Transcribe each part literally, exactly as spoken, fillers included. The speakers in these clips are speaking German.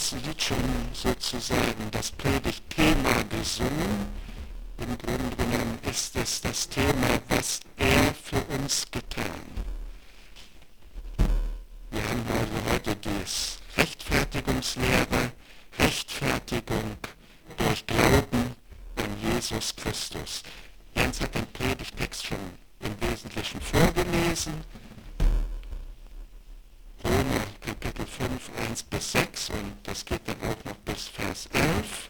das Lied schon sozusagen das Predigtthema gesungen. Im Grunde genommen ist es das Thema, was er für uns getan. Wir haben also heute die Rechtfertigungslehre, Rechtfertigung durch Glauben an Jesus Christus. Jens hat den Predigtext schon im Wesentlichen vorgelesen. Römer Kapitel fünf, eins bis sechs, und das geht dann auch noch bis Vers elf.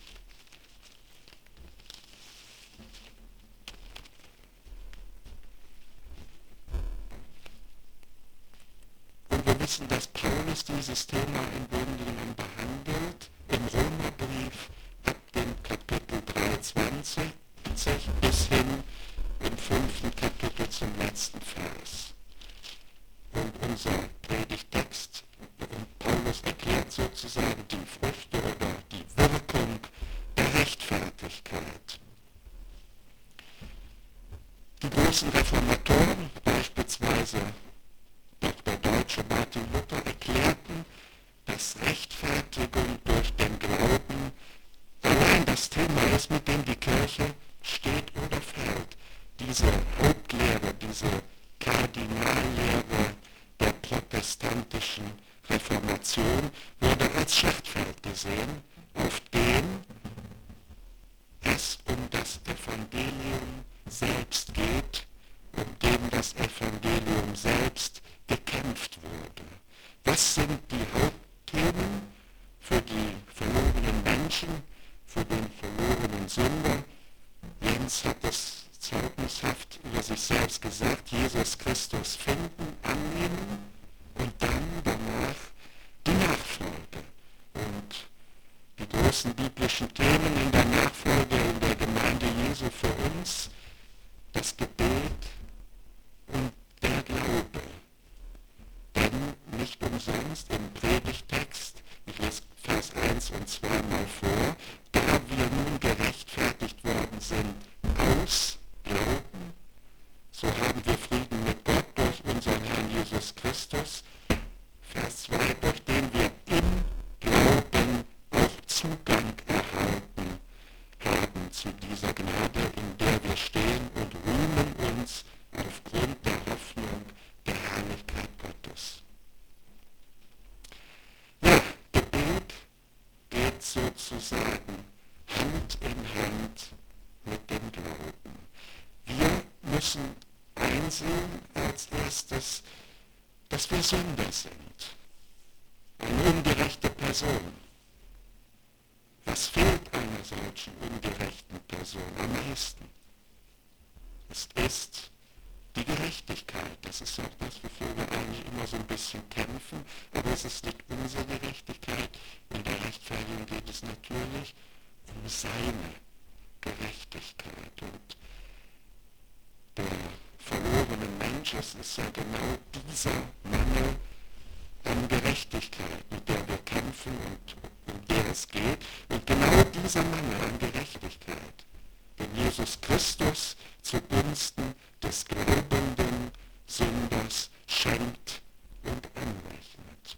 Und wir wissen, dass Paulus dieses Thema im Grunde genommen behandelt im Römerbrief ab dem Kapitel dreiundzwanzig bis hin im fünften Kapitel zum letzten Vers. Und unser Predigtext, und Paulus erklärt sozusagen die Früchte oder die Wirkung der Rechtfertigkeit. Die großen Reformatoren, beispielsweise Doktor Deutsche Martin Luther, erklärten, dass Rechtfertigung durch den Glauben allein das Thema ist, mit dem die Kirche steht oder fällt. Diese Hauptlehre, diese Kardinallehre der protestantischen Reformation wurde als Schlachtfeld gesehen, auf dem es um das Evangelium selbst geht, um dem das Evangelium selbst gekämpft wurde. Was sind die Hauptthemen für die verlorenen Menschen, für den verlorenen Sünder? Jens hat es zeugnishaft über sich selbst gesagt: Jesus Christus finden, annehmen und dann danach die Nachfolge. Und die großen biblischen Themen in der Nachfolge in der Gemeinde Jesu für uns: das Gebet und der Glaube. Denn nicht umsonst im Predigtext, ich lese Vers eins und zwei mal vor, da wir nun gerechtfertigt worden sind aus Glauben, so haben wir Frieden mit Gott durch unseren Herrn Jesus Christus. Vers zwei, durch den wir im Glauben auch Zugang erhalten haben zu dieser Gnade, in der wir stehen, und rühmen uns aufgrund der Hoffnung der Herrlichkeit Gottes. Ja, Gebet geht sozusagen Hand in Hand mit dem Glauben. Wir müssen einsehen als erstes, dass wir Sünder sind. Eine ungerechte Person. Was fehlt einer solchen ungerechten Person am meisten? Es ist die Gerechtigkeit. Das ist auch das, wofür wir eigentlich immer so ein bisschen kämpfen. Aber es ist nicht unsere Gerechtigkeit. In der Rechtfertigung geht es natürlich um seine Gerechtigkeit. Und der verlorene Mensch, es ist ja genau dieser Mangel an Gerechtigkeit, mit der wir kämpfen und um der es geht. Und genau dieser Mangel an Gerechtigkeit, den Jesus Christus zugunsten des glaubenden Sünders schenkt und anrechnet.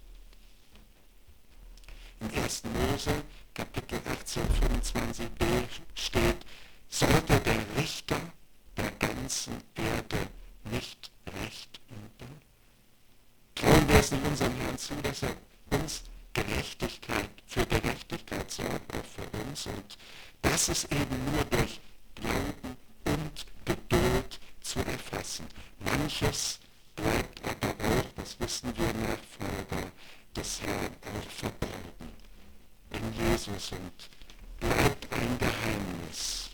Im ersten Mose, Kapitel achtzehn, fünfundzwanzig b steht: Sollte der Richter der ganzen Erde nicht Recht üben? Trauen wir es nicht unserem Herrn zu, dass er uns Gerechtigkeit, für Gerechtigkeit sorgt, auch für uns, und das ist eben nur durch Glauben und Geduld zu erfassen. Manches bleibt aber auch, das wissen wir, Nachfolger des Herrn auch verborgen in Jesus und bleibt ein Geheimnis.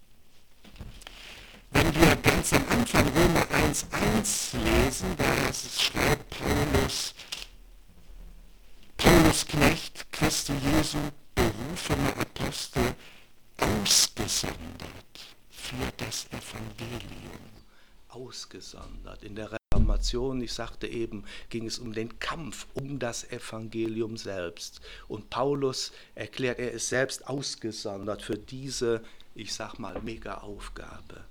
Wenn wir ganz am Anfang Römer eins eins lesen, da schreibt Paulus: Paulus Knecht, Christi Jesu, berufener Apostel, ausgesondert für das Evangelium. Ausgesondert. In der Reformation, ich sagte eben, ging es um den Kampf um das Evangelium selbst. Und Paulus erklärt, er ist selbst ausgesondert für diese, ich sag mal, Mega-Aufgabe.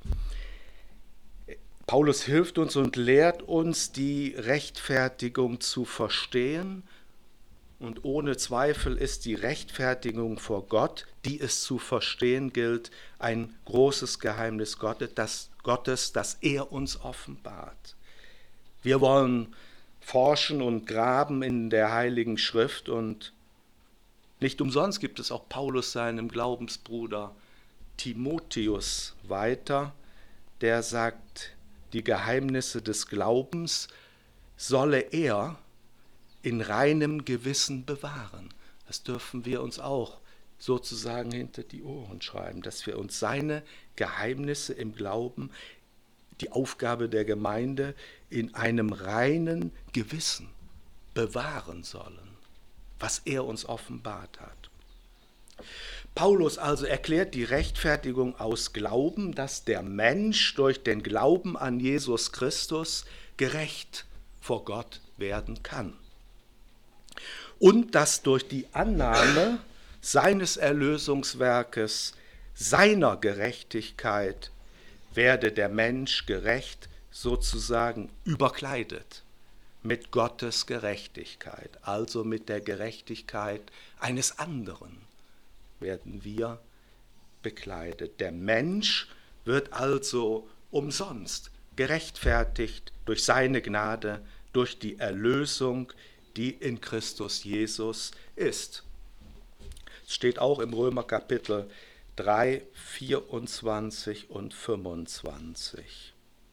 Paulus hilft uns und lehrt uns, die Rechtfertigung zu verstehen und ohne Zweifel ist die Rechtfertigung vor Gott, die es zu verstehen gilt, ein großes Geheimnis Gottes, das, Gottes, das er uns offenbart. Wir wollen forschen und graben in der Heiligen Schrift und nicht umsonst gibt es auch Paulus seinem Glaubensbruder Timotheus weiter, der sagt, die Geheimnisse des Glaubens solle er in reinem Gewissen bewahren. Das dürfen wir uns auch sozusagen hinter die Ohren schreiben, dass wir uns seine Geheimnisse im Glauben, die Aufgabe der Gemeinde, in einem reinen Gewissen bewahren sollen, was er uns offenbart hat. Paulus also erklärt die Rechtfertigung aus Glauben, dass der Mensch durch den Glauben an Jesus Christus gerecht vor Gott werden kann. Und dass durch die Annahme seines Erlösungswerkes, seiner Gerechtigkeit, werde der Mensch gerecht sozusagen überkleidet mit Gottes Gerechtigkeit, also mit der Gerechtigkeit eines anderen werden wir bekleidet. Der Mensch wird also umsonst gerechtfertigt durch seine Gnade, durch die Erlösung, die in Christus Jesus ist. Es steht auch im Römer Kapitel drei, vierundzwanzig und fünfundzwanzig.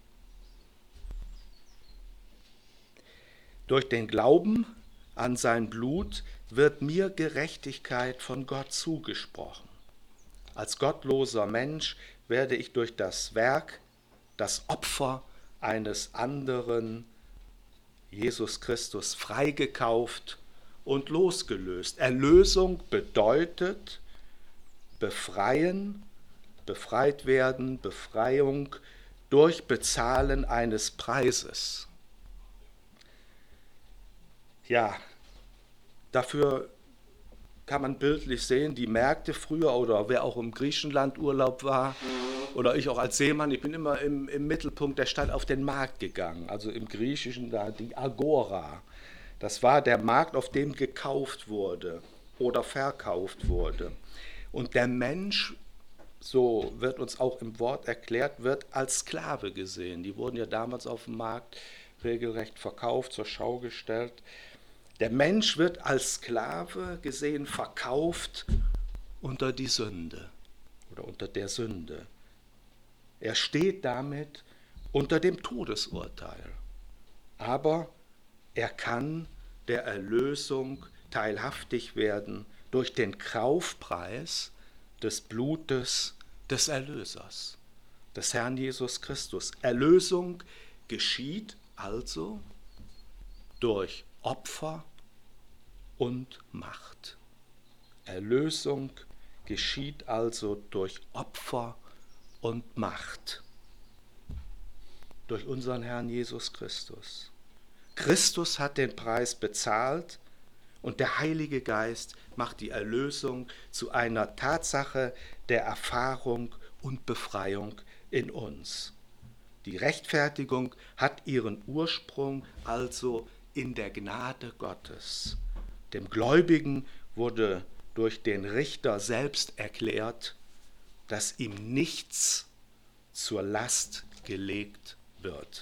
Durch den Glauben an sein Blut wird mir Gerechtigkeit von Gott zugesprochen. Als gottloser Mensch werde ich durch das Werk, das Opfer eines anderen, Jesus Christus, freigekauft und losgelöst. Erlösung bedeutet befreien, befreit werden, Befreiung durch Bezahlen eines Preises. Ja, dafür kann man bildlich sehen, die Märkte früher oder wer auch im Griechenland Urlaub war oder ich auch als Seemann, ich bin immer im, im Mittelpunkt der Stadt auf den Markt gegangen, also im Griechischen da die Agora. Das war der Markt, auf dem gekauft wurde oder verkauft wurde. Und der Mensch, so wird uns auch im Wort erklärt, wird als Sklave gesehen. Die wurden ja damals auf dem Markt regelrecht verkauft, zur Schau gestellt. Der Mensch wird als Sklave gesehen, verkauft unter die Sünde oder unter der Sünde. Er steht damit unter dem Todesurteil. Aber er kann der Erlösung teilhaftig werden durch den Kaufpreis des Blutes des Erlösers, des Herrn Jesus Christus. Erlösung geschieht also durch Opfer und Macht. Erlösung geschieht also durch Opfer und Macht. Durch unseren Herrn Jesus Christus. Christus hat den Preis bezahlt und der Heilige Geist macht die Erlösung zu einer Tatsache der Erfahrung und Befreiung in uns. Die Rechtfertigung hat ihren Ursprung also in der Gnade Gottes. Dem Gläubigen wurde durch den Richter selbst erklärt, dass ihm nichts zur Last gelegt wird.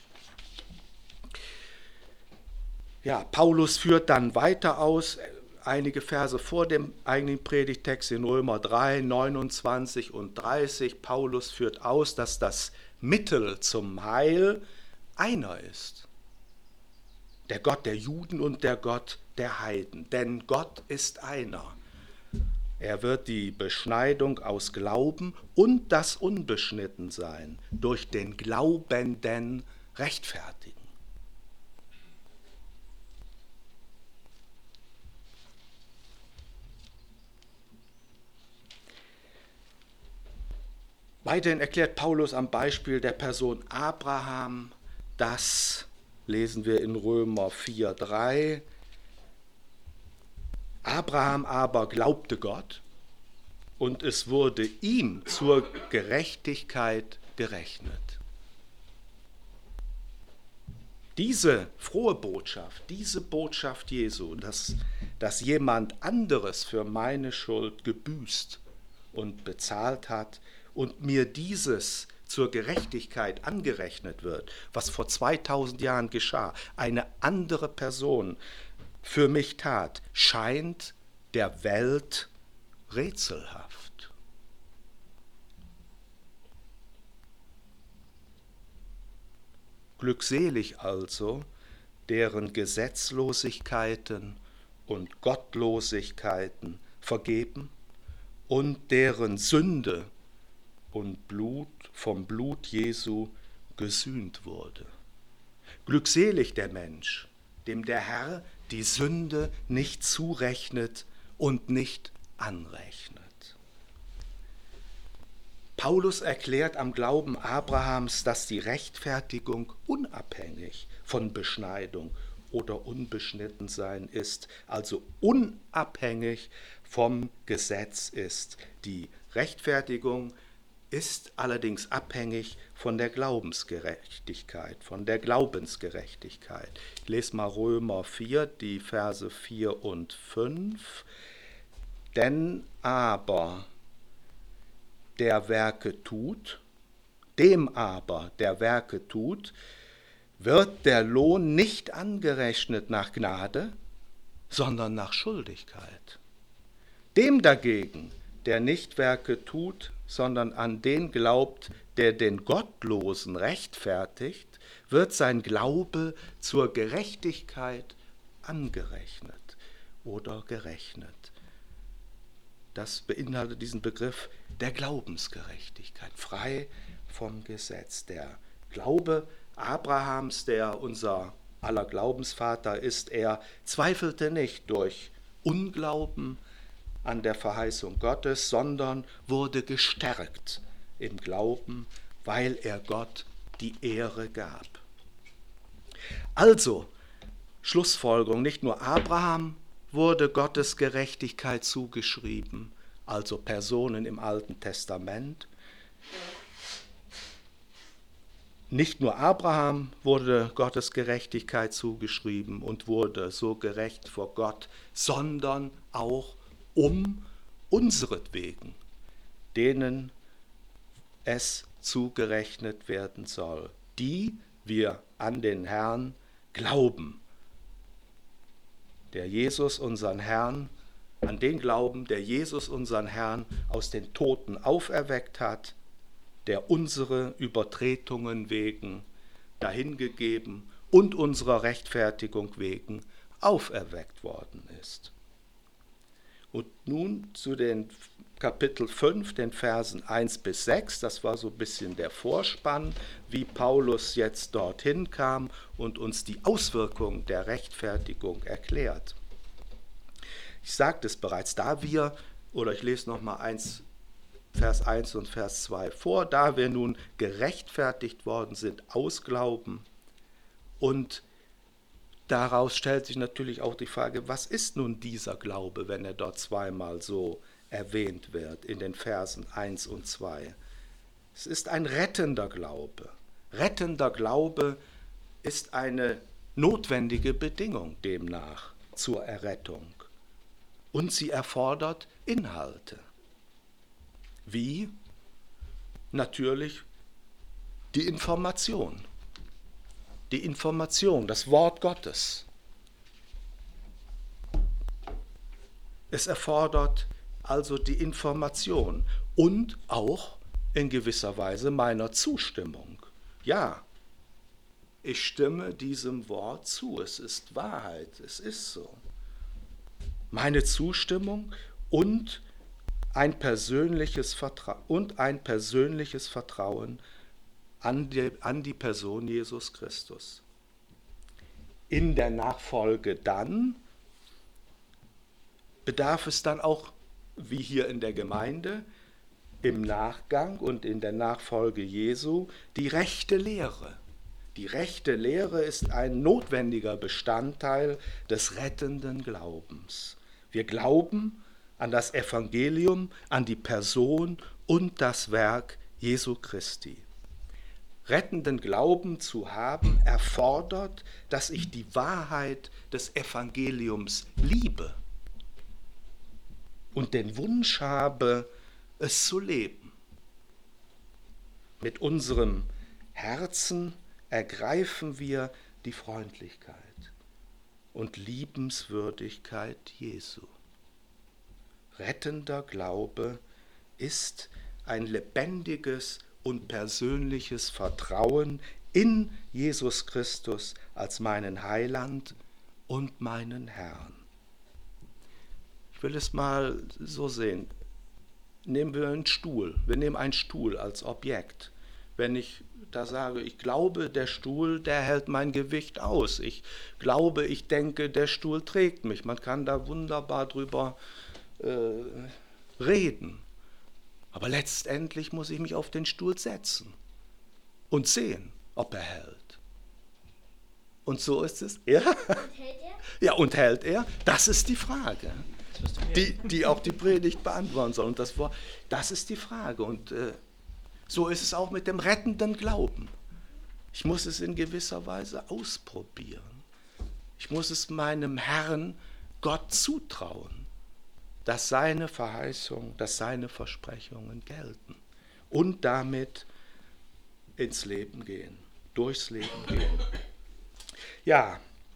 Ja, Paulus führt dann weiter aus, einige Verse vor dem eigentlichen Predigtext in Römer drei, neunundzwanzig und dreißig. Paulus führt aus, dass das Mittel zum Heil einer ist. Der Gott der Juden und der Gott der Heiden. Denn Gott ist einer. Er wird die Beschneidung aus Glauben und das Unbeschnittensein durch den Glaubenden rechtfertigen. Weiterhin erklärt Paulus am Beispiel der Person Abraham, dass, lesen wir in Römer vier, drei, Abraham aber glaubte Gott und es wurde ihm zur Gerechtigkeit gerechnet. Diese frohe Botschaft, diese Botschaft Jesu, dass, dass jemand anderes für meine Schuld gebüßt und bezahlt hat und mir dieses zur Gerechtigkeit angerechnet wird, was vor zweitausend Jahren geschah, eine andere Person für mich tat, scheint der Welt rätselhaft. Glückselig also, deren Gesetzlosigkeiten und Gottlosigkeiten vergeben und deren Sünde und Blut vom Blut Jesu gesühnt wurde. Glückselig der Mensch, dem der Herr die Sünde nicht zurechnet und nicht anrechnet. Paulus erklärt am Glauben Abrahams, dass die Rechtfertigung unabhängig von Beschneidung oder Unbeschnittensein ist, also unabhängig vom Gesetz ist. Die Rechtfertigung ist allerdings abhängig von der Glaubensgerechtigkeit, von der Glaubensgerechtigkeit. Ich lese mal Römer vier, die Verse vier und fünf. Denn aber der Werke tut, dem aber der Werke tut, wird der Lohn nicht angerechnet nach Gnade, sondern nach Schuldigkeit. Dem dagegen, der nicht Werke tut, sondern an den glaubt, der den Gottlosen rechtfertigt, wird sein Glaube zur Gerechtigkeit angerechnet oder gerechnet. Das beinhaltet diesen Begriff der Glaubensgerechtigkeit, frei vom Gesetz. Der Glaube Abrahams, der unser aller Glaubensvater ist, er zweifelte nicht durch Unglauben an der Verheißung Gottes, sondern wurde gestärkt im Glauben, weil er Gott die Ehre gab. Also, Schlussfolgerung, nicht nur Abraham wurde Gottes Gerechtigkeit zugeschrieben, also Personen im Alten Testament. Nicht nur Abraham wurde Gottes Gerechtigkeit zugeschrieben und wurde so gerecht vor Gott, sondern auch um unseretwegen, denen es zugerechnet werden soll, die wir an den Herrn glauben. Der Jesus, unseren Herrn, an den glauben, der Jesus, unseren Herrn, aus den Toten auferweckt hat, der unsere Übertretungen wegen dahingegeben und unserer Rechtfertigung wegen auferweckt worden ist. Und nun zu den Kapitel fünf, den Versen eins bis sechs, das war so ein bisschen der Vorspann, wie Paulus jetzt dorthin kam und uns die Auswirkungen der Rechtfertigung erklärt. Ich sagte es bereits, da wir, oder ich lese nochmal eins, Vers eins und Vers zwei vor, da wir nun gerechtfertigt worden sind aus Glauben, und daraus stellt sich natürlich auch die Frage, was ist nun dieser Glaube, wenn er dort zweimal so erwähnt wird in den Versen eins und zwei. Es ist ein rettender Glaube. Rettender Glaube ist eine notwendige Bedingung demnach zur Errettung. Und sie erfordert Inhalte. Wie? Natürlich die Information. Die Information, das Wort Gottes. Es erfordert also die Information und auch in gewisser Weise meiner Zustimmung. Ja, ich stimme diesem Wort zu, es ist Wahrheit, es ist so. Meine Zustimmung und ein persönliches Vertrauen, und ein persönliches Vertrauen an die, an die Person Jesus Christus. In der Nachfolge dann bedarf es dann auch, wie hier in der Gemeinde, im Nachgang und in der Nachfolge Jesu, die rechte Lehre. Die rechte Lehre ist ein notwendiger Bestandteil des rettenden Glaubens. Wir glauben an das Evangelium, an die Person und das Werk Jesu Christi. Rettenden Glauben zu haben, erfordert, dass ich die Wahrheit des Evangeliums liebe und den Wunsch habe, es zu leben. Mit unserem Herzen ergreifen wir die Freundlichkeit und Liebenswürdigkeit Jesu. Rettender Glaube ist ein lebendiges und persönliches Vertrauen in Jesus Christus als meinen Heiland und meinen Herrn. Ich will es mal so sehen. Nehmen wir einen Stuhl. Wir nehmen einen Stuhl als Objekt. Wenn ich da sage, ich glaube, der Stuhl, der hält mein Gewicht aus. Ich glaube, ich denke, der Stuhl trägt mich. Man kann da wunderbar drüber äh, reden. Aber letztendlich muss ich mich auf den Stuhl setzen und sehen, ob er hält. Und so ist es. Ja, Und hält er? ja, und hält er? Das ist die Frage, die, die auch die Predigt beantworten soll. Und das, war, das ist die Frage. Und äh, so ist es auch mit dem rettenden Glauben. Ich muss es in gewisser Weise ausprobieren. Ich muss es meinem Herrn Gott zutrauen, dass seine Verheißungen, dass seine Versprechungen gelten und damit ins Leben gehen, durchs Leben gehen. Ja,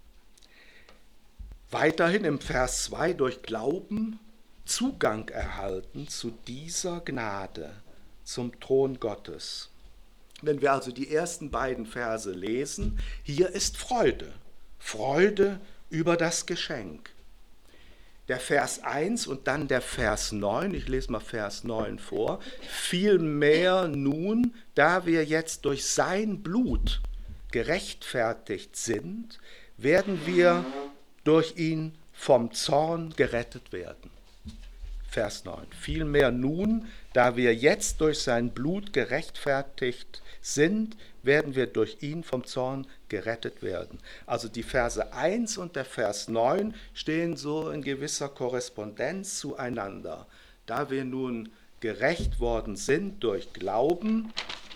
weiterhin im Vers zwei, durch Glauben Zugang erhalten zu dieser Gnade, zum Thron Gottes. Wenn wir also die ersten beiden Verse lesen, hier ist Freude, Freude über das Geschenk. Der Vers eins und dann der Vers neun, ich lese mal Vers neun vor, vielmehr nun, da wir jetzt durch sein Blut gerechtfertigt sind, werden wir durch ihn vom Zorn gerettet werden. Vers neun, vielmehr nun, da wir jetzt durch sein Blut gerechtfertigt sind, werden wir durch ihn vom Zorn gerettet werden. Also die Verse eins und der Vers neun stehen so in gewisser Korrespondenz zueinander. Da wir nun gerecht worden sind durch Glauben,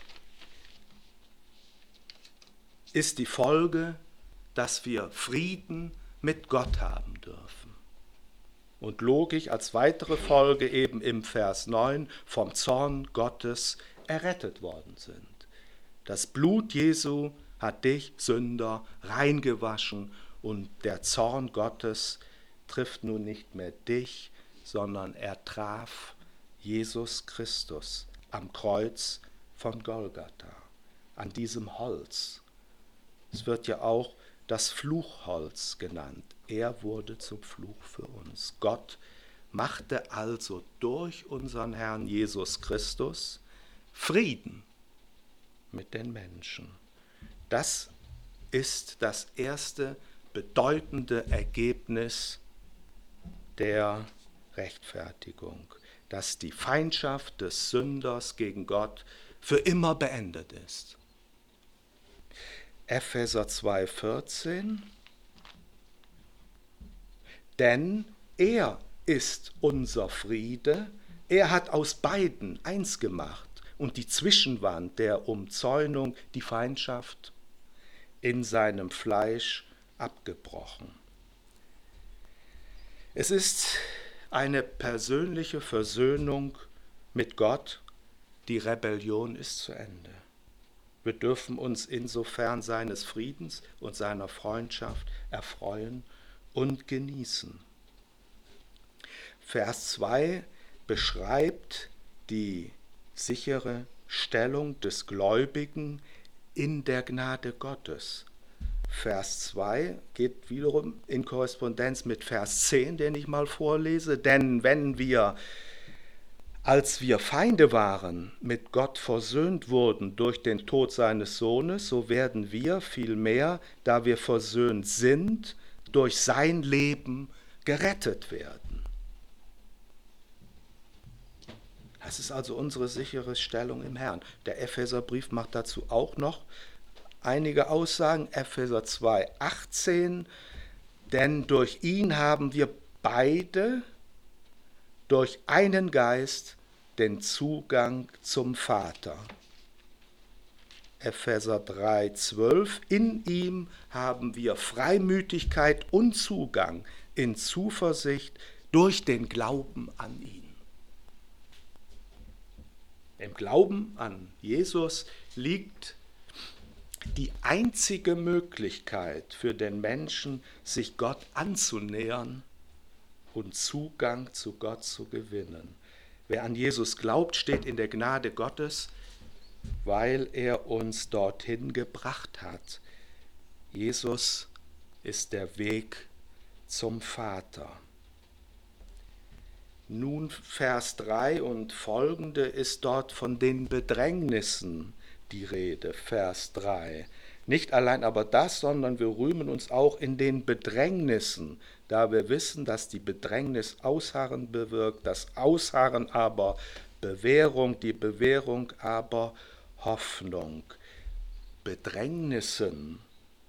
ist die Folge, dass wir Frieden mit Gott haben dürfen. Und logisch als weitere Folge eben im Vers neun vom Zorn Gottes errettet worden sind. Das Blut Jesu hat dich, Sünder, reingewaschen und der Zorn Gottes trifft nun nicht mehr dich, sondern er traf Jesus Christus am Kreuz von Golgatha, an diesem Holz. Es wird ja auch das Fluchholz genannt. Er wurde zum Fluch für uns. Gott machte also durch unseren Herrn Jesus Christus Frieden mit den Menschen. Das ist das erste bedeutende Ergebnis der Rechtfertigung, dass die Feindschaft des Sünders gegen Gott für immer beendet ist. Epheser zwei vierzehn. Denn er ist unser Friede, er hat aus beiden eins gemacht und die Zwischenwand der Umzäunung, die Feindschaft, in seinem Fleisch abgebrochen. Es ist eine persönliche Versöhnung mit Gott, die Rebellion ist zu Ende. Wir dürfen uns insofern seines Friedens und seiner Freundschaft erfreuen und genießen. Vers zwei beschreibt die sichere Stellung des Gläubigen in der Gnade Gottes. Vers zwei geht wiederum in Korrespondenz mit Vers zehn, den ich mal vorlese. Denn wenn wir, als wir Feinde waren, mit Gott versöhnt wurden durch den Tod seines Sohnes, so werden wir vielmehr, da wir versöhnt sind, durch sein Leben gerettet werden. Das ist also unsere sichere Stellung im Herrn. Der Epheserbrief macht dazu auch noch einige Aussagen. Epheser zwei achtzehn, denn durch ihn haben wir beide durch einen Geist den Zugang zum Vater. Epheser drei, zwölf, in ihm haben wir Freimütigkeit und Zugang in Zuversicht durch den Glauben an ihn. Im Glauben an Jesus liegt die einzige Möglichkeit für den Menschen, sich Gott anzunähern und Zugang zu Gott zu gewinnen. Wer an Jesus glaubt, steht in der Gnade Gottes, weil er uns dorthin gebracht hat. Jesus ist der Weg zum Vater. Nun Vers drei und folgende ist dort von den Bedrängnissen die Rede, Vers drei. Nicht allein aber das, sondern wir rühmen uns auch in den Bedrängnissen, da wir wissen, dass die Bedrängnis Ausharren bewirkt, das Ausharren aber Bewährung, die Bewährung aber Hoffnung. Bedrängnissen,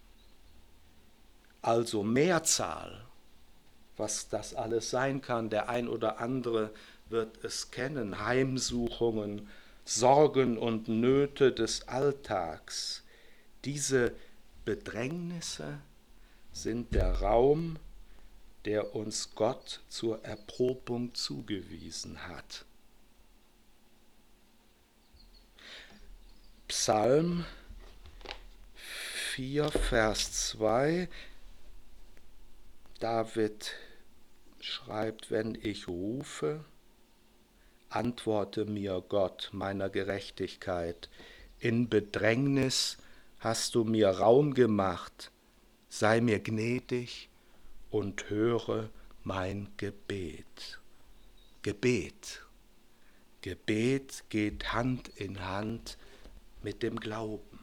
also Mehrzahl, was das alles sein kann. Der ein oder andere wird es kennen. Heimsuchungen, Sorgen und Nöte des Alltags. Diese Bedrängnisse sind der Raum, der uns Gott zur Erprobung zugewiesen hat. Psalm vier, Vers zwei. David schreibt, wenn ich rufe, antworte mir Gott meiner Gerechtigkeit. In Bedrängnis hast du mir Raum gemacht, sei mir gnädig und höre mein Gebet. Gebet. Gebet geht Hand in Hand mit dem Glauben.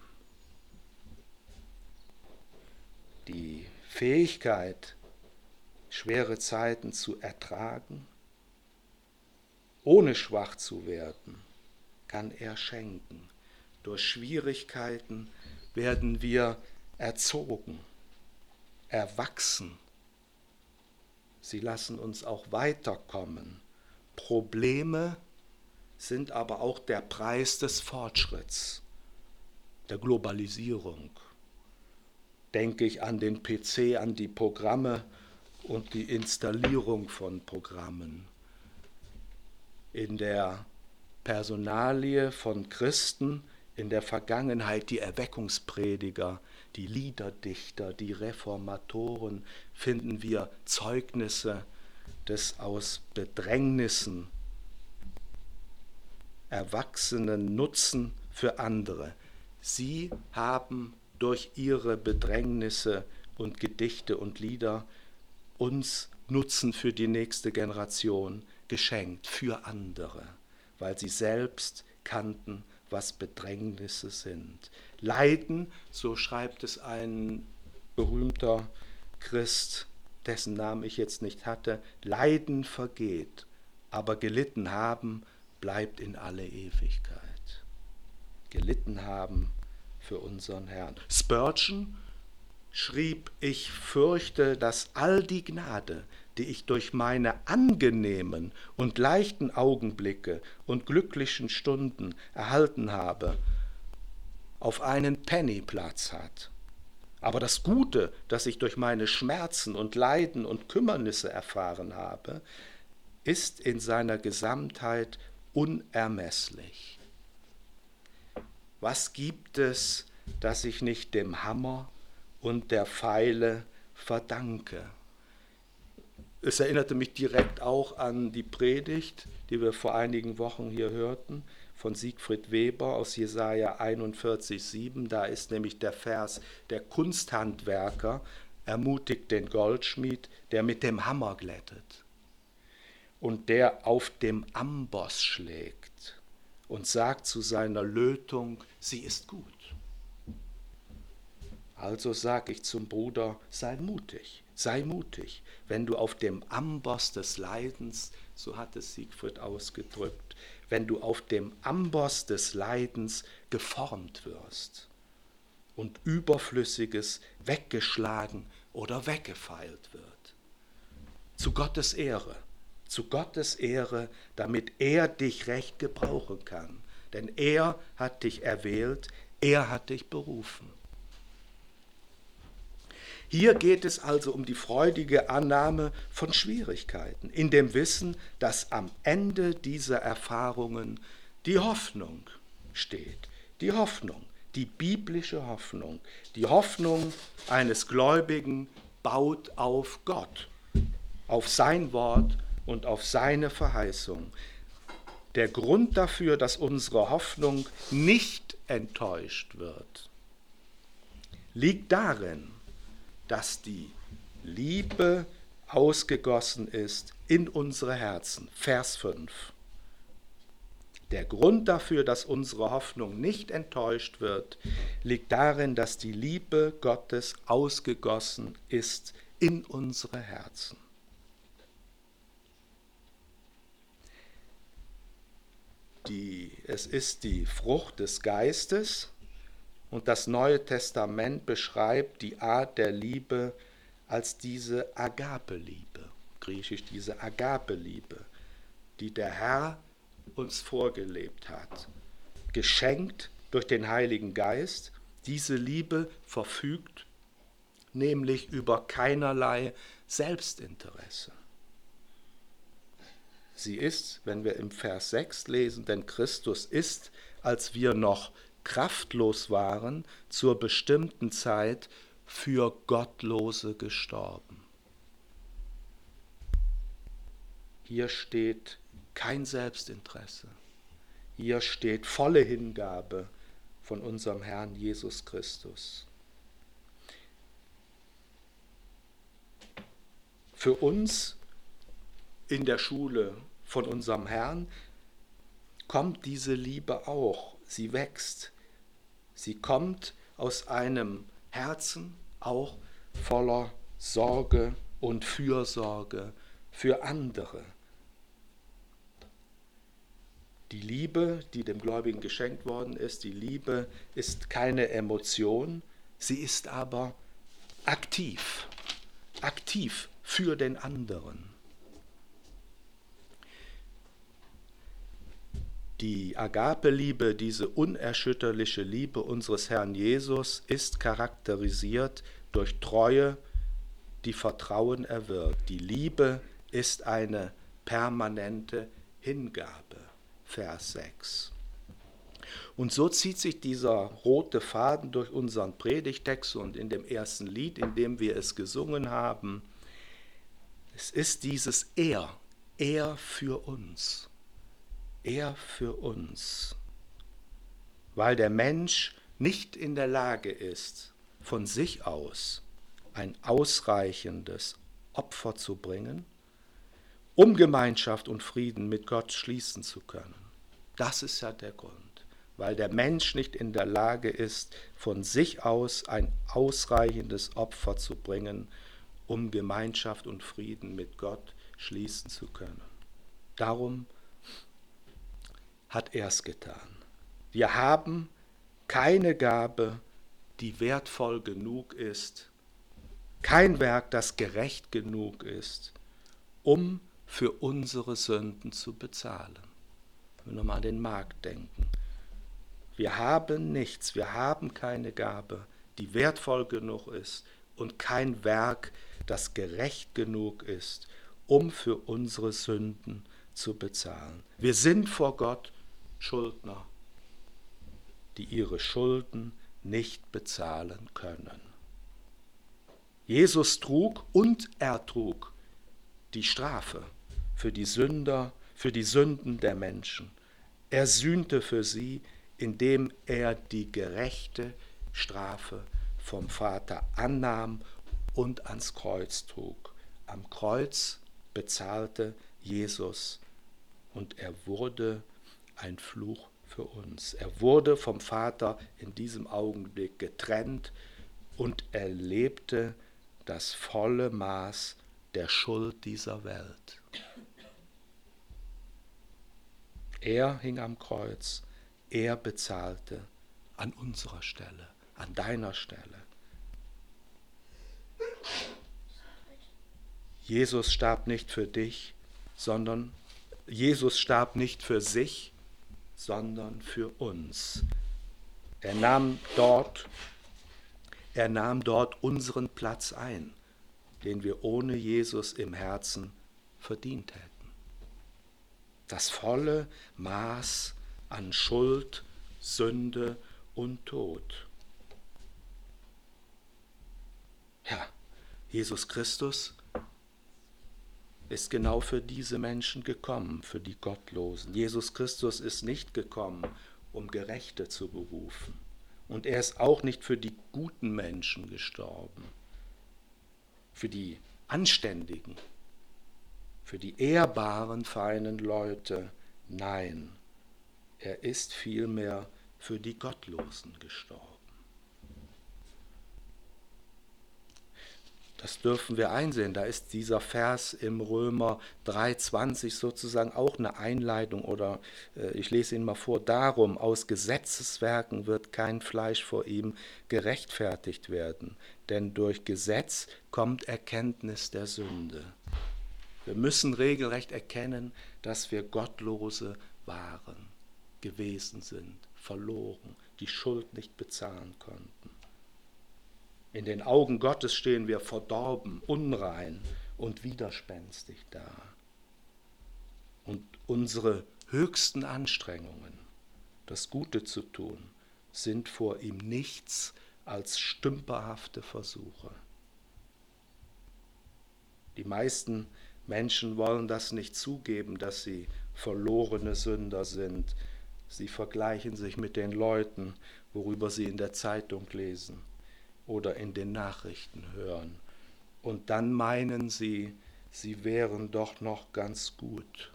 Die Fähigkeit, schwere Zeiten zu ertragen, ohne schwach zu werden, kann er schenken. Durch Schwierigkeiten werden wir erzogen, erwachsen. Sie lassen uns auch weiterkommen. Probleme sind aber auch der Preis des Fortschritts, der Globalisierung. Denke ich an den P C, an die Programme und die Installierung von Programmen. In der Personalie von Christen, in der Vergangenheit die Erweckungsprediger, die Liederdichter, die Reformatoren, finden wir Zeugnisse des aus Bedrängnissen erwachsenen Nutzen für andere. Sie haben durch ihre Bedrängnisse und Gedichte und Lieder uns Nutzen für die nächste Generation geschenkt, für andere, weil sie selbst kannten, was Bedrängnisse sind. Leiden, so schreibt es ein berühmter Christ, dessen Namen ich jetzt nicht hatte, Leiden vergeht, aber gelitten haben bleibt in alle Ewigkeit. Gelitten haben für unseren Herrn. Spurgeon schrieb, ich fürchte, dass all die Gnade, die ich durch meine angenehmen und leichten Augenblicke und glücklichen Stunden erhalten habe, auf einen Penny Platz hat. Aber das Gute, das ich durch meine Schmerzen und Leiden und Kümmernisse erfahren habe, ist in seiner Gesamtheit unermesslich. Was gibt es, das ich nicht dem Hammer und der Pfeile verdanke? Es erinnerte mich direkt auch an die Predigt, die wir vor einigen Wochen hier hörten, von Siegfried Weber aus Jesaja einundvierzig, sieben. Da ist nämlich der Vers, der Kunsthandwerker ermutigt den Goldschmied, der mit dem Hammer glättet und der auf dem Amboss schlägt und sagt zu seiner Lötung, sie ist gut. Also sage ich zum Bruder, sei mutig, sei mutig, wenn du auf dem Amboss des Leidens, so hat es Siegfried ausgedrückt, wenn du auf dem Amboss des Leidens geformt wirst und Überflüssiges weggeschlagen oder weggefeilt wird. Zu Gottes Ehre, zu Gottes Ehre, damit er dich recht gebrauchen kann. Denn er hat dich erwählt, Er hat dich berufen. Hier geht es also um die freudige Annahme von Schwierigkeiten, in dem Wissen, dass am Ende dieser Erfahrungen die Hoffnung steht. Die Hoffnung, die biblische Hoffnung. Die Hoffnung eines Gläubigen baut auf Gott, auf sein Wort und auf seine Verheißung. Der Grund dafür, dass unsere Hoffnung nicht enttäuscht wird, liegt darin, dass die Liebe ausgegossen ist in unsere Herzen. Vers fünf. Der Grund dafür, dass unsere Hoffnung nicht enttäuscht wird, liegt darin, dass die Liebe Gottes ausgegossen ist in unsere Herzen. Die, es ist die Frucht des Geistes. Und das Neue Testament beschreibt die Art der Liebe als diese Agape-Liebe, griechisch diese Agape-Liebe, die der Herr uns vorgelebt hat, geschenkt durch den Heiligen Geist. Diese Liebe verfügt nämlich über keinerlei Selbstinteresse. Sie ist, wenn wir im Vers sechs lesen, denn Christus ist, als wir noch kraftlos waren, zur bestimmten Zeit für Gottlose gestorben. Hier steht kein Selbstinteresse. Hier steht volle Hingabe von unserem Herrn Jesus Christus. Für uns in der Schule von unserem Herrn kommt diese Liebe auch. Sie wächst. Sie kommt aus einem Herzen auch voller Sorge und Fürsorge für andere. Die Liebe, die dem Gläubigen geschenkt worden ist, die Liebe ist keine Emotion, sie ist aber aktiv, aktiv für den anderen. Die Agape-Liebe, diese unerschütterliche Liebe unseres Herrn Jesus, ist charakterisiert durch Treue, die Vertrauen erwirkt. Die Liebe ist eine permanente Hingabe. Vers sechs. Und so zieht sich dieser rote Faden durch unseren Predigtext und in dem ersten Lied, in dem wir es gesungen haben. Es ist dieses Er, Er für uns. Er für uns, weil der Mensch nicht in der Lage ist, von sich aus ein ausreichendes Opfer zu bringen, um Gemeinschaft und Frieden mit Gott schließen zu können. Das ist ja der Grund, weil der Mensch nicht in der Lage ist, von sich aus ein ausreichendes Opfer zu bringen, um Gemeinschaft und Frieden mit Gott schließen zu können. Darum hat er es getan. Wir haben keine Gabe, die wertvoll genug ist, kein Werk, das gerecht genug ist, um für unsere Sünden zu bezahlen. Wenn wir nochmal an den Markt denken. Wir haben nichts, wir haben keine Gabe, die wertvoll genug ist und kein Werk, das gerecht genug ist, um für unsere Sünden zu bezahlen. Wir sind vor Gott Schuldner, die ihre Schulden nicht bezahlen können. Jesus trug und ertrug die Strafe für die Sünder, für die Sünden der Menschen. Er sühnte für sie, indem er die gerechte Strafe vom Vater annahm und ans Kreuz trug. Am Kreuz bezahlte Jesus und er wurde ein Fluch für uns. Er wurde vom Vater in diesem Augenblick getrennt und erlebte das volle Maß der Schuld dieser Welt. Er hing am Kreuz, er bezahlte an unserer Stelle, an deiner Stelle. Jesus starb nicht für dich, sondern Jesus starb nicht für sich, sondern für uns. Er nahm dort, er nahm dort unseren Platz ein, den wir ohne Jesus im Herzen verdient hätten. Das volle Maß an Schuld, Sünde und Tod. Ja, Jesus Christus ist genau für diese Menschen gekommen, für die Gottlosen. Jesus Christus ist nicht gekommen, um Gerechte zu berufen. Und er ist auch nicht für die guten Menschen gestorben, für die Anständigen, für die ehrbaren, feinen Leute. Nein, er ist vielmehr für die Gottlosen gestorben. Das dürfen wir einsehen. Da ist dieser Vers im Römer drei zwanzig sozusagen auch eine Einleitung, oder äh, ich lese ihn mal vor. Darum, aus Gesetzeswerken wird kein Fleisch vor ihm gerechtfertigt werden, denn durch Gesetz kommt Erkenntnis der Sünde. Wir müssen regelrecht erkennen, dass wir Gottlose waren, gewesen sind, verloren, die Schuld nicht bezahlen konnten. In den Augen Gottes stehen wir verdorben, unrein und widerspenstig da. Und unsere höchsten Anstrengungen, das Gute zu tun, sind vor ihm nichts als stümperhafte Versuche. Die meisten Menschen wollen das nicht zugeben, dass sie verlorene Sünder sind. Sie vergleichen sich mit den Leuten, worüber sie in der Zeitung lesen oder in den Nachrichten hören. Und dann meinen sie, sie wären doch noch ganz gut.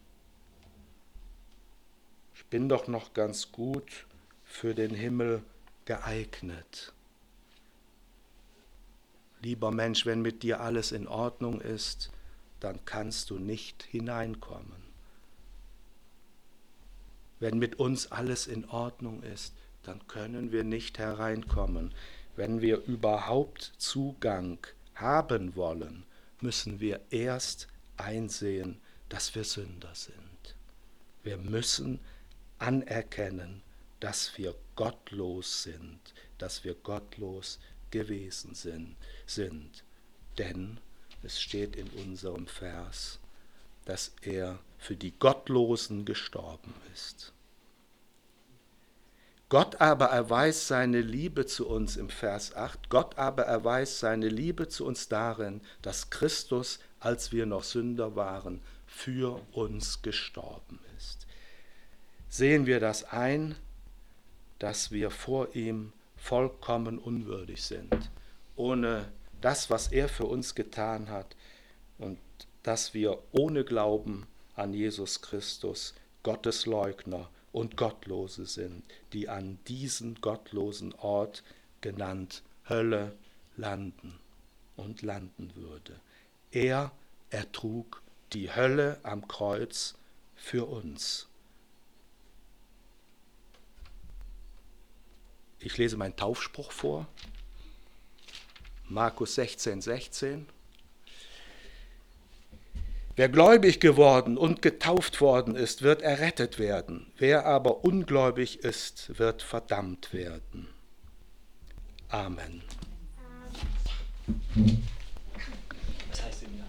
Ich bin doch noch ganz gut für den Himmel geeignet. Lieber Mensch, wenn mit dir alles in Ordnung ist, dann kannst du nicht hineinkommen. Wenn mit uns alles in Ordnung ist, dann können wir nicht hereinkommen. Wenn wir überhaupt Zugang haben wollen, müssen wir erst einsehen, dass wir Sünder sind. Wir müssen anerkennen, dass wir gottlos sind, dass wir gottlos gewesen sind. sind. Denn es steht in unserem Vers, dass er für die Gottlosen gestorben ist. Gott aber erweist seine Liebe zu uns im Vers acht. Gott aber erweist seine Liebe zu uns darin, dass Christus, als wir noch Sünder waren, für uns gestorben ist. Sehen wir das ein, dass wir vor ihm vollkommen unwürdig sind, ohne das, was er für uns getan hat, und dass wir ohne Glauben an Jesus Christus Gottesleugner und Gottlose sind, die an diesen gottlosen Ort, genannt Hölle, landen und landen würde. Er ertrug die Hölle am Kreuz für uns. Ich lese meinen Taufspruch vor. Markus sechzehn, sechzehn. Wer gläubig geworden und getauft worden ist, wird errettet werden. Wer aber ungläubig ist, wird verdammt werden. Amen. Was heißt denn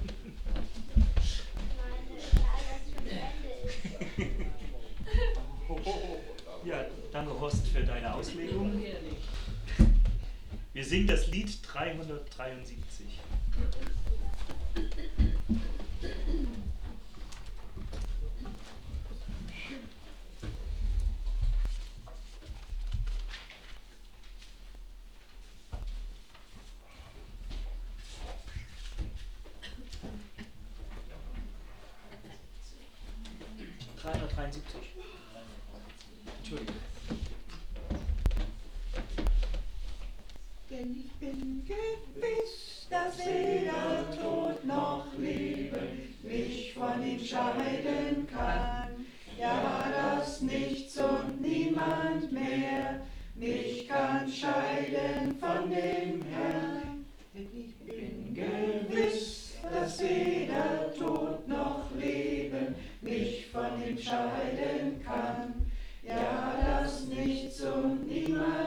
ja? Ja, danke Horst für deine Auslegung. Wir singen das Lied dreihundertdreiundsiebzig. dreihundertdreiundsiebzig. Entschuldigung. Denn ich bin gewiss, dass weder Tod noch Leben mich von ihm scheiden kann. Ja, dass nichts und niemand mehr mich kann scheiden von dem Herrn. Denn ich bin gewiss, dass weder Tod noch Leben mich von ihm scheiden kann. Ja, dass nichts und niemand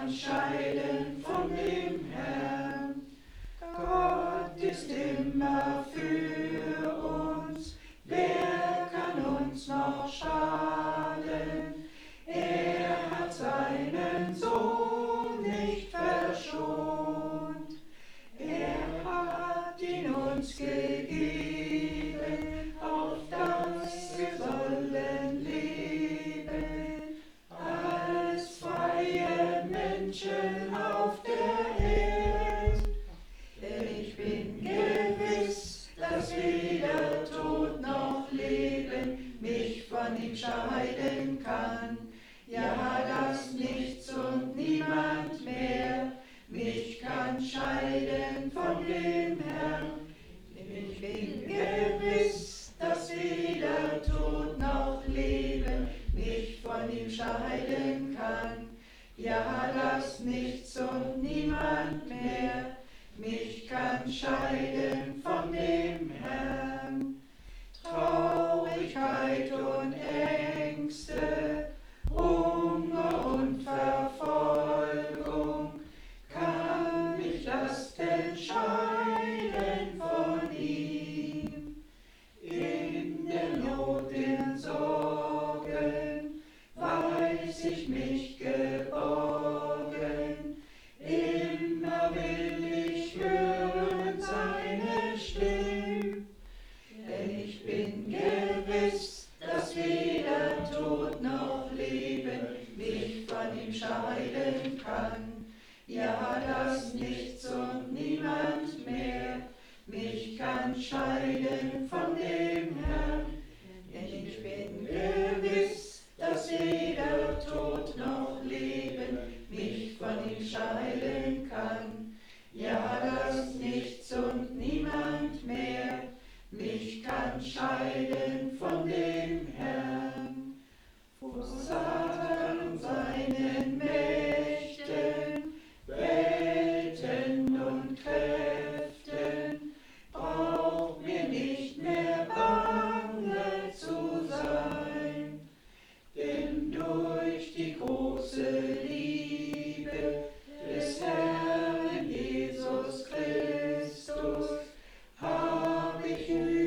kann scheiden von dem Herrn. Gott ist immer für uns, wer kann uns noch schaden? Er hat seinen Sohn nicht verschont, er hat ihn uns gegeben, auf das wir sollen leben, als freie Menschen auf der Erde. Denn ich bin gewiss, dass weder Tod noch Leben mich von ihm scheiden kann. Ja, dass nichts und niemand mehr mich kann scheiden von dem Herrn. Ich bin gewiss, dass weder Tod noch Leben mich von ihm scheiden kann. Ja, dass nichts und niemand mehr mich kann scheiden von dem Herrn. Traurigkeit und Ängste, Hunger und Verfolgung, kann mich das denn scheiden von ihm? In der Not, in Sorgen, weiß ich mich geborgen, immer will ich hören seine Stimme, denn ich bin gewiss, dass weder Tod noch Leben mich von ihm scheiden kann. Ja, dass nichts und niemand mehr mich kann scheiden von dem Herrn. Denn ich bin gewiss, dass weder Tod noch Leben mich von ihm scheiden kann. Ja, dass nichts und niemand mehr mich kann scheiden von dem Herrn. Vor Satan und seinen Mächten, Welten und Kräften, braucht mir nicht mehr bange zu sein, denn durch die große Liebe des Herrn Jesus Christus hab ich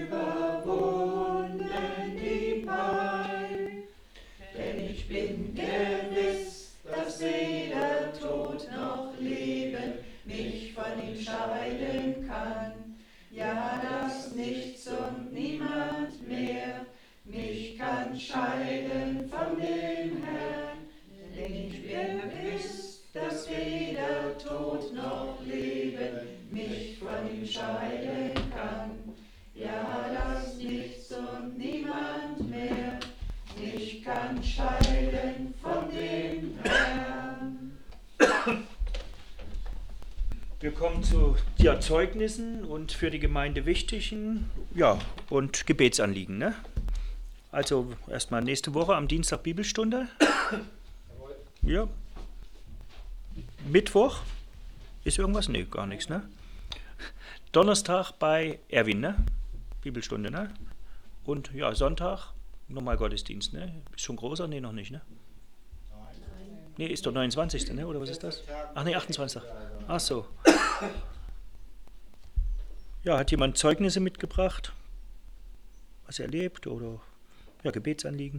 überwunden die Pein, denn ich bin gewiss, dass weder Tod noch Leben mich von ihm scheiden kann. Ja, dass nichts und niemand mehr mich kann scheiden von dem Herrn. Denn ich bin gewiss, dass weder Tod noch Leben mich von ihm scheiden kann. Ja, dass nichts und niemand mehr mich kann scheiden von dem Herrn. Wir kommen zu ja, Zeugnissen und für die Gemeinde wichtigen ja, und Gebetsanliegen. Ne? Also erstmal nächste Woche am Dienstag Bibelstunde. Ja. Mittwoch ist irgendwas? Nee, gar nichts. Ne? Donnerstag bei Erwin, ne? Bibelstunde, ne? Und ja, Sonntag nochmal Gottesdienst, ne? Ist schon großer? Nee, noch nicht, ne? Nee, ist doch neunundzwanzigste Ne? Oder was ist das? Ach nee, achtundzwanzigster Ach so. Ja, hat jemand Zeugnisse mitgebracht? Was er erlebt oder ja, Gebetsanliegen?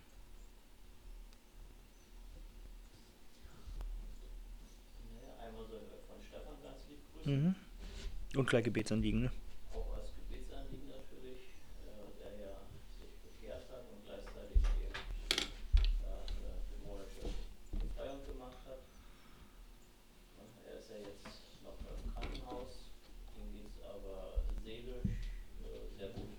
Einmal so von Stefan ganz lieb grüßen. Mhm. Und gleich Gebetsanliegen, ne? Auch als Gebetsanliegen natürlich, äh, der ja sich bekehrt hat und gleichzeitig eben äh, eine dämonische Befreiung gemacht hat. Und er ist ja jetzt noch im Krankenhaus, ihm geht es aber seelisch äh, sehr gut